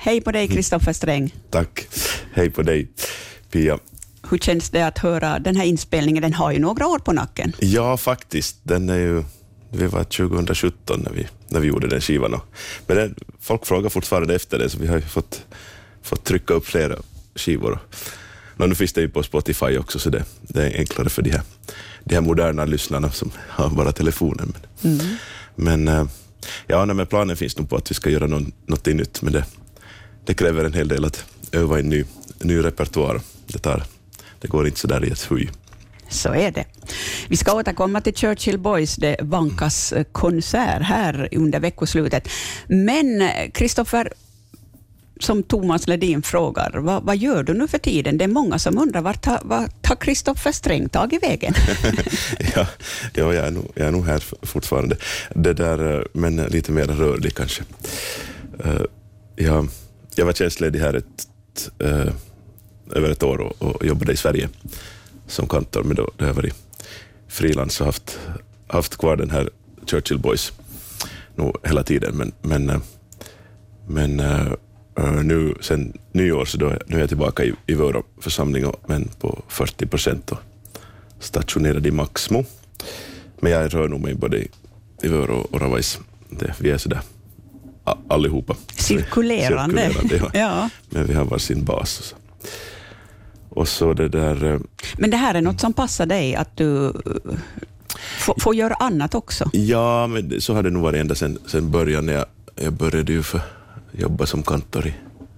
Hej på dig, Kristoffer Sträng. Tack. Hej på dig, Pia. Hur känns det att höra den här inspelningen? Den har ju några år på nacken. Ja, faktiskt. Den är ju... Det var 2017 när vi gjorde den skivan. Men folk frågar fortfarande efter det, så vi har ju fått trycka upp flera skivor. Nu finns det ju på Spotify också, så det är enklare för de här moderna lyssnarna som har bara telefonen. Men planen finns nog på att vi ska göra något nytt, men det kräver en hel del att öva en ny repertoar. Det går inte så där i ett huj. Så är det. Vi ska återkomma till Churchill Boys, det vankas konsert här under veckoslutet. Men Kristoffer, som Thomas Ledin frågar, vad gör du nu för tiden? Det är många som undrar, vad tar Kristoffer Sträng tagit vägen? jag är nog här fortfarande. Det där, men lite mer rörlig kanske. Jag var tjänstledig här över ett år och jobbade i Sverige som kantor, men då har jag varit frilans och haft kvar den här Churchill Boys nog hela tiden, men nu sen nyår så nu är jag tillbaka i Vörå församling, men på 40% och stationerad i Maxmo. Men jag rör nog mig både i Vörå och Ravais. Vi är sådär allihopa. Cirkulerande. Ja. Men vi har varsin bas. Och så det där... Men det här är något som passar dig, att du får göra annat också? Ja, men så har det nog varit ända sen början, när jag började ju jobba som kantor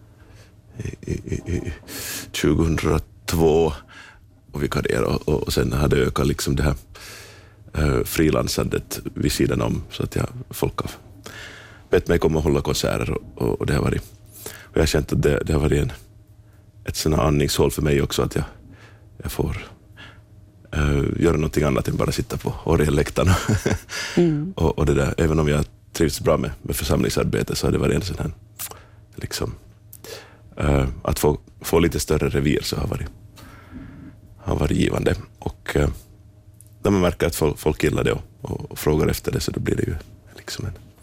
i 2002 och vikarier, och sen hade det ökat liksom det här frilansandet vid sidan om, så att folk har bett mig komma och hålla konserter, och det har varit, och jag har känt att det har varit ett sådant andningshål för mig också, att jag får göra någonting annat än bara sitta på orgelläktaren. och det där, även om jag trivs bra med församlingsarbete, så har det varit en sån här liksom, att få lite större revir, så har varit givande, och när man märker att folk gillar det och frågar efter det, så då blir det ju liksom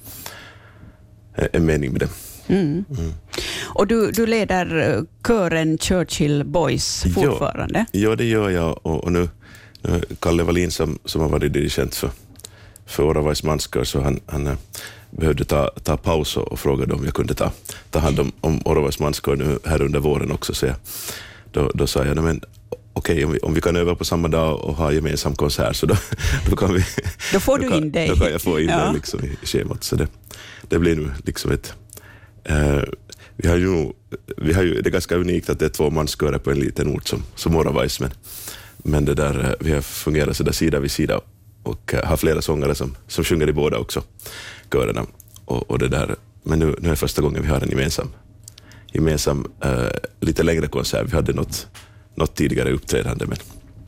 en mening med det. Och du leder kören Churchill Boys fortfarande? Ja, det gör jag, och nu Kalle Wallin som har varit dirigent för Oravais manskör, så han behövde ta paus och frågade om jag kunde ta hand om Oravais manskör nu här under våren också, så då sa jag, men okej, om vi kan öva på samma dag och ha gemensam konsert, så då kan vi... Då får du in dig. Då kan jag få in det liksom i schemat, så det blir nu liksom ett... Vi har ju, det är ganska unikt att det är 2 manskörer på en liten ort som Oravais, men det där, vi har fungerat så där sida vid sida och har flera sångare som sjunger i båda också körerna, och det där, men nu är första gången vi har en gemensam lite längre konsert. Vi hade något tidigare uppträdande, men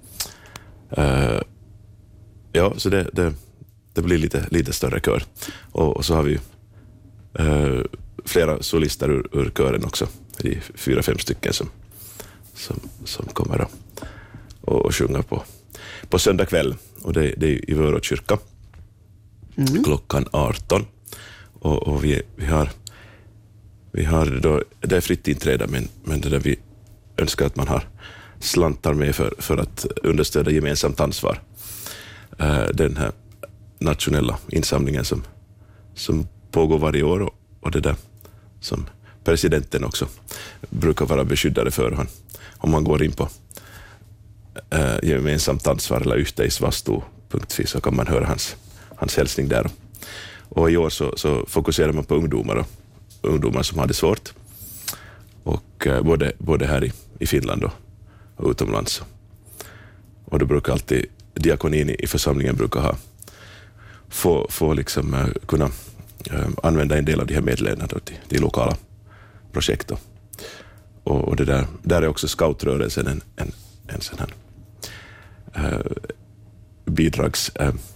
så det blir lite större kör, och så har vi flera solister ur kören också. Det är 4-5 stycken som kommer och sjunger på söndag kväll, och det är i Vörå kyrka klockan 18, och vi har då, det är fritt inträde, men det där vi önskar att man har slantar med för att understödja gemensamt ansvar, den här nationella insamlingen som pågår varje år, och det där som presidenten också brukar vara beskyddare för. Om man går in på gemensamt ansvar eller yhteisvastuu.fi, så kan man höra hans hälsning där. Och i år så fokuserar man på ungdomar som har det svårt, och både här i Finland och utomlands. Och då brukar alltid diakonin i församlingen brukar få liksom kunna använda en del av de här medlen till lokala projekt. Och det där är också scoutrörelsen en sån här bidrags...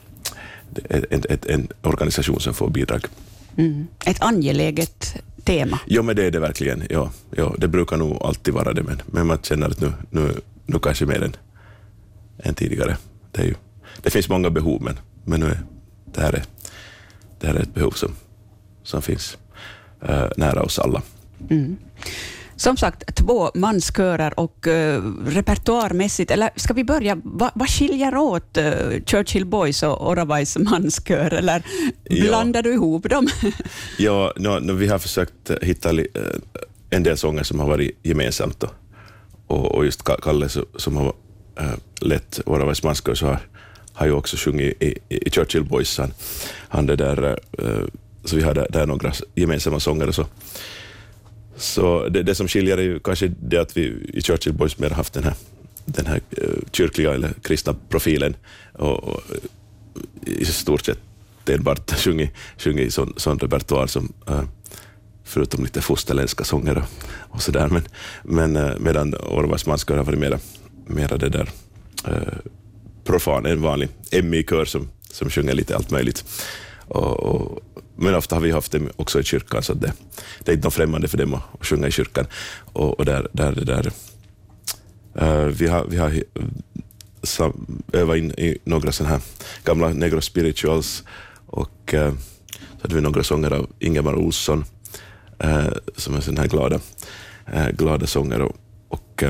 en organisation som får bidrag. Ett angeläget tema. Ja, men det är det verkligen. Ja, det brukar nog alltid vara det, men man känner att nu kanske mer än tidigare. Det finns många behov, men nu är det här är ett behov som finns nära oss alla. Som sagt, 2 manskörer och repertoarmässigt, eller ska vi börja, vad skiljer åt Churchill Boys och Oravais manskör, eller blandar du ihop dem? Ja, vi har försökt hitta en del sånger som har varit gemensamt då. Och just Kalle som har lett Oravais manskör så har ju också sjungit i Churchill Boys. Han det där, så vi har där några gemensamma sånger och så. Så det som skiljer är ju kanske det att vi i Churchill Boys mer har haft den här kyrkliga eller kristna profilen och i stort sett enbart sjungit sån repertoar som förutom lite fosterländska sånger och sådär, men medan Oravais manskör har varit mera det där profan, en vanlig Emmy-kör som sjunger lite allt möjligt. Men ofta har vi haft dem också i kyrkan, så det är inte något främmande för dem att sjunga i kyrkan. Och där vi har övat in i några sådana här gamla Negro Spirituals, och så hade vi några sånger av Ingemar Olsson som är sådana här glada sånger och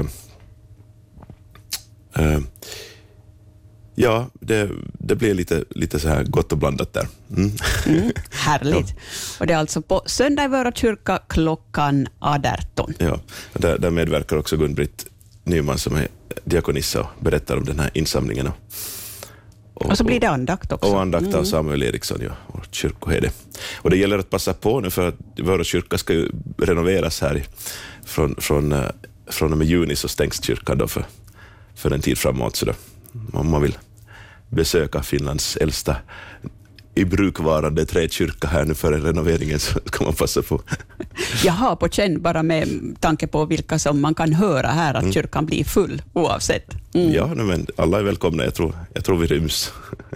ja, det blir lite så här gott och blandat där. Härligt. Ja. Och det är alltså på söndag i Vöra kyrka klockan 18. Ja, där medverkar också Gun-Britt Nyman som är diakonissa och berättar om den här insamlingen. Och så blir det andakt också. Och andakt av Samuel Eriksson, ja, och kyrkoherde. Och det gäller att passa på nu, för att Vöra kyrka ska ju renoveras här från och med juni, så stängs kyrkan då för en tid framåt. Så då, om man vill besöka Finlands äldsta i brukvarande träkyrka här nu före renoveringen, så kan man passa på. Jag har på känn bara med tanke på vilka som man kan höra här att kyrkan blir full oavsett. Ja, men alla är välkomna. Jag tror vi ryms.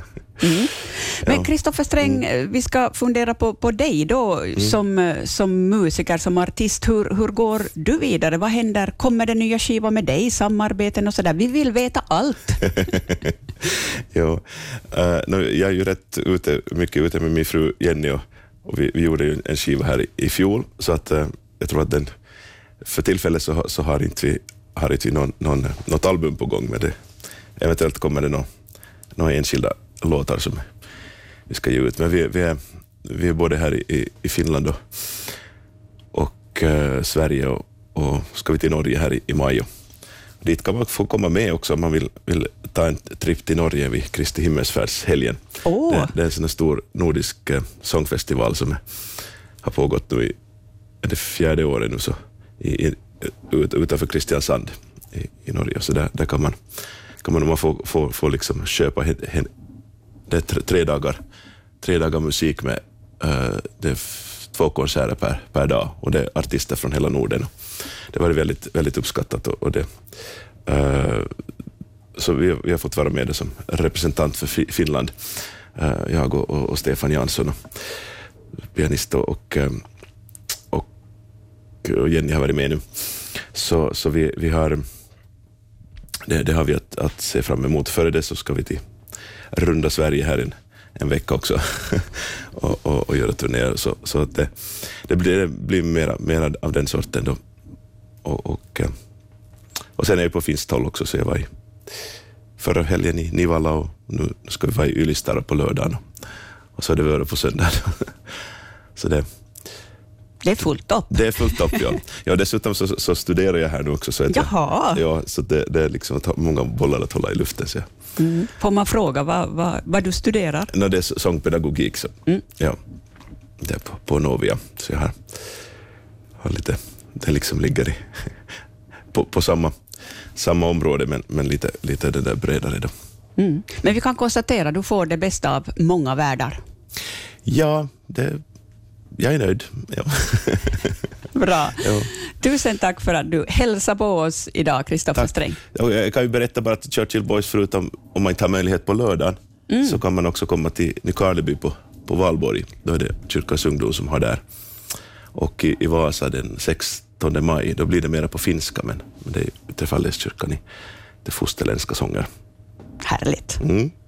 Men Kristoffer Sträng, vi ska fundera på dig då som musiker, som artist. Hur går du vidare? Vad händer? Kommer det nya skiva med dig, samarbeten och sådär? Vi vill veta allt. Ja, jag är ju mycket ute med min fru Jenny, och vi gjorde ju en skiva här i fjol, så att jag tror att för tillfället så har inte vi något album på gång med det. Eventuellt kommer det några enskilda låtar som vi ska ge ut, men vi är både här i Finland och Sverige, och ska vi till Norge här i maj. Dit kan man få komma med också om man vill ta en trip till Norge vid Kristi himmelsfärdshelgen. Det är en sån stor nordisk sångfestival som har pågått nu i det 4:e året nu, så utanför Kristiansand i Norge. Så där kan man få liksom köpa det är 3 dagar musik med det är 2 konserter per dag, och det är artister från hela Norden. Det var väldigt, väldigt uppskattat, och det så vi har fått vara med det som representant för Finland, jag och Stefan Jansson, pianist, och Jenny har varit med nu. Så vi har det har vi att se fram emot. Före det så ska vi till runda Sverige här en vecka också och göra turnéer, så att det blir mera av den sorten då. Och sen är jag på finskt håll också, så jag var förra helgen i Nivala, och nu ska vi vara i Ylistara på lördagen, och så är det Vöra på söndag. Så det är fullt upp. Det är fullt upp, ja. Ja, dessutom så studerar jag här nu också. Så Jaha. Ja, så det är liksom många bollar att hålla i luften. Så. Får man fråga vad du studerar? Det är sångpedagogik. Så. Ja, det är på Novia. Så jag har lite, det liksom ligger på samma område, men lite det där bredare då. Men vi kan konstatera att du får det bästa av många världar. Ja, jag är nöjd. Ja. Bra. Ja. Tusen tack för att du hälsar på oss idag, Kristoffer Sträng. Jag kan ju berätta bara att Churchill Boys, förutom om man inte har möjlighet på lördagen, så kan man också komma till Nykarleby på Valborg. Då är det Kyrkans ungdom som har där. Och i Vasa den 16 maj, då blir det mera på finska, men det är Trefaldighetskyrkan i det fosterländska sånger. Härligt.